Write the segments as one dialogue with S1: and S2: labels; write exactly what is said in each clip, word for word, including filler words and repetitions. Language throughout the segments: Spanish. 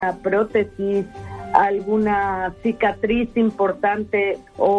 S1: prótesis, alguna cicatriz importante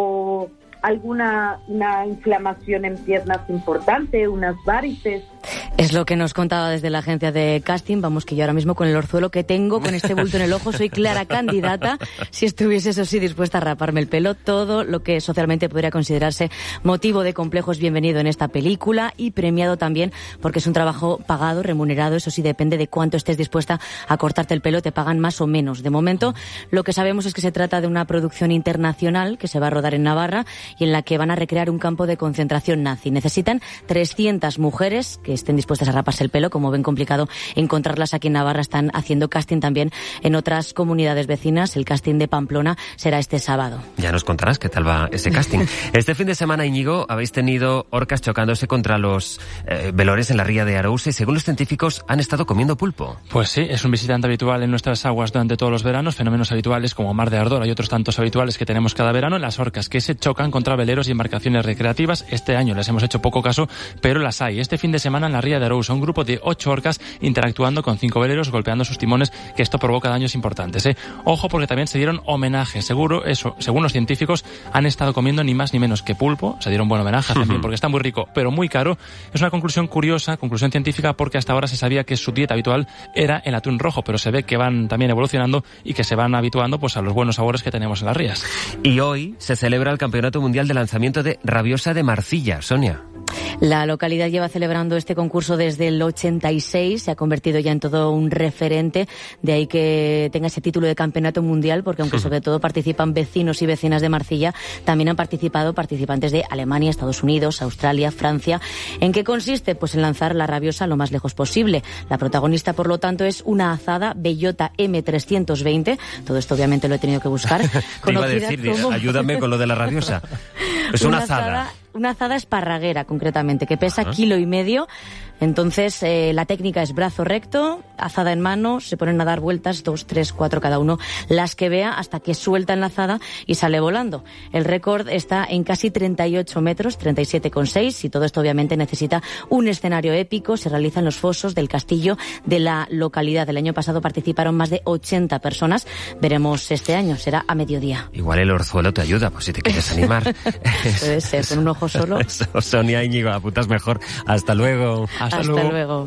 S1: o alguna una inflamación en piernas importante, unas varices.
S2: Es lo que nos contaba desde la agencia de casting. Vamos, que yo ahora mismo con el orzuelo que tengo, con este bulto en el ojo, soy clara candidata, si estuviese, eso sí, dispuesta a raparme el pelo. Todo lo que socialmente podría considerarse motivo de complejo es bienvenido en esta película y premiado también, porque es un trabajo pagado, remunerado. Eso sí, depende de cuánto estés dispuesta a cortarte el pelo, te pagan más o menos. De momento, lo que sabemos es que se trata de una producción internacional que se va a rodar en Navarra y en la que van a recrear un campo de concentración nazi. Necesitan trescientas mujeres que estén dispuestas a raparse el pelo. Como ven, complicado encontrarlas aquí en Navarra. Están haciendo casting también en otras comunidades vecinas. El casting de Pamplona será este sábado.
S3: Ya nos contarás qué tal va ese casting. Este fin de semana, Íñigo, habéis tenido orcas chocándose contra los eh, velores en la ría de Arousa y, según los científicos, han estado comiendo pulpo.
S4: Pues sí, es un visitante habitual en nuestras aguas durante todos los veranos. Fenómenos habituales como mar de ardor. Hay otros tantos habituales que tenemos cada verano. Las orcas que se chocan contra veleros y embarcaciones recreativas. Este año les hemos hecho poco caso, pero las hay. Este fin de semana en la ría de Arousa, un grupo de ocho orcas interactuando con cinco veleros, golpeando sus timones, que esto provoca daños importantes, ¿eh? Ojo, porque también se dieron homenaje. Seguro, eso, según los científicos, han estado comiendo ni más ni menos que pulpo. Se dieron buen homenaje también, porque está muy rico, pero muy caro. Es una conclusión curiosa, conclusión científica, porque hasta ahora se sabía que su dieta habitual era el atún rojo, pero se ve que van también evolucionando y que se van habituando pues a los buenos sabores que tenemos en las rías.
S3: Y hoy se celebra el Campeonato Mundial de Lanzamiento de Rabiosa de Marcilla. Sonia.
S2: La localidad lleva celebrando este concurso desde el ochenta y seis, se ha convertido ya en todo un referente, de ahí que tenga ese título de campeonato mundial, porque aunque sobre todo participan vecinos y vecinas de Marcilla, también han participado participantes de Alemania, Estados Unidos, Australia, Francia. ¿En qué consiste? Pues en lanzar la rabiosa lo más lejos posible. La protagonista, por lo tanto, es una azada Bellota eme trescientos veinte, todo esto obviamente lo he tenido que buscar.
S3: Te iba a decir, como... ayúdame con lo de la rabiosa. Es una, una azada. azada.
S2: Una azada esparraguera, concretamente, que pesa Ajá. kilo y medio. Entonces, eh, la técnica es brazo recto, azada en mano, se ponen a dar vueltas, dos, tres, cuatro cada uno, las que vea, hasta que sueltan la azada y sale volando. El récord está en casi treinta y ocho metros, treinta y siete coma seis, y todo esto obviamente necesita un escenario épico. Se realiza en los fosos del castillo de la localidad. El año pasado participaron más de ochenta personas. Veremos este año, será a mediodía.
S3: Igual el orzuelo te ayuda, pues si te quieres animar.
S2: Puede ser, con un ojo solo.
S3: Eso, Sonia, Íñigo, apuntas mejor. Hasta luego.
S2: Hasta, Hasta luego. luego.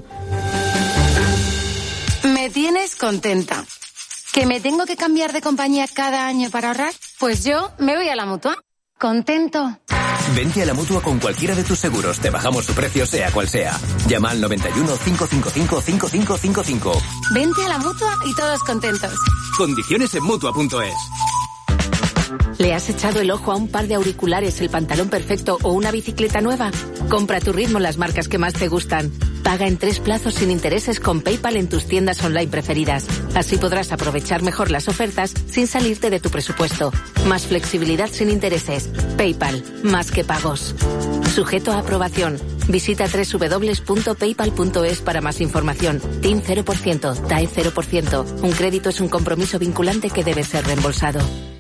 S5: Me tienes contenta. ¿Que me tengo que cambiar de compañía cada año para ahorrar? Pues yo me voy a la Mutua. ¿Contento?
S6: Vente a la Mutua con cualquiera de tus seguros. Te bajamos su precio, sea cual sea. Llama al noventa y uno, cinco cinco cinco, cinco cinco cinco cinco.
S5: Vente a la Mutua y todos contentos.
S6: Condiciones en Mutua punto es.
S7: ¿Le has echado el ojo a un par de auriculares, el pantalón perfecto o una bicicleta nueva? Compra a tu ritmo las marcas que más te gustan. Paga en tres plazos sin intereses con PayPal en tus tiendas online preferidas. Así podrás aprovechar mejor las ofertas sin salirte de tu presupuesto. Más flexibilidad sin intereses. PayPal, más que pagos. Sujeto a aprobación. Visita doble u doble u doble u punto paypal punto es para más información. T I N cero por ciento, T A E cero por ciento. Un crédito es un compromiso vinculante que debe ser reembolsado.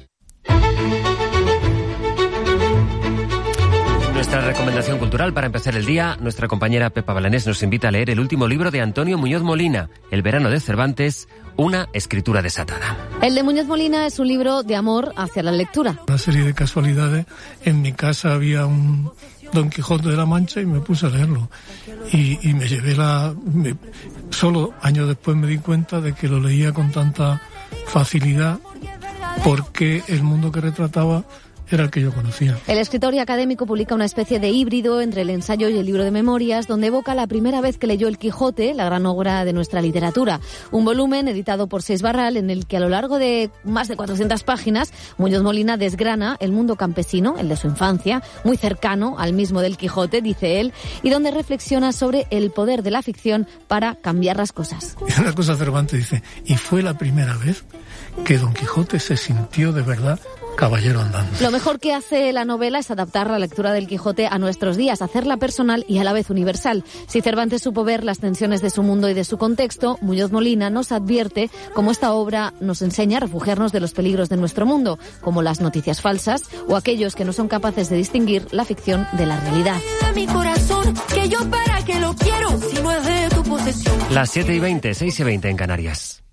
S3: Nuestra recomendación cultural para empezar el día, nuestra compañera Pepa Balanés nos invita a leer el último libro de Antonio Muñoz Molina, El verano de Cervantes, una escritura desatada.
S8: El de Muñoz Molina es un libro de amor hacia la lectura.
S9: Una serie de casualidades. En mi casa había un Don Quijote de la Mancha y me puse a leerlo. Y, y me llevé la... Me, solo años después me di cuenta de que lo leía con tanta facilidad porque el mundo que retrataba era el que yo conocía.
S8: El escritor y académico publica una especie de híbrido entre el ensayo y el libro de memorias, donde evoca la primera vez que leyó El Quijote, la gran obra de nuestra literatura. Un volumen editado por Seis Barral, en el que a lo largo de más de cuatrocientas páginas, Muñoz Molina desgrana el mundo campesino, el de su infancia, muy cercano al mismo del Quijote, dice él, y donde reflexiona sobre el poder de la ficción para cambiar las cosas.
S9: Y una cosa Cervantes dice, y fue la primera vez que Don Quijote se sintió de verdad caballero andando.
S8: Lo mejor que hace la novela es adaptar la lectura del Quijote a nuestros días, hacerla personal y a la vez universal. Si Cervantes supo ver las tensiones de su mundo y de su contexto, Muñoz Molina nos advierte cómo esta obra nos enseña a refugiarnos de los peligros de nuestro mundo, como las noticias falsas o aquellos que no son capaces de distinguir la ficción de la realidad.
S10: Mi corazón, que yo para que lo quiero, si no es de tu posesión.
S3: Las siete y veinte, seis y veinte en Canarias.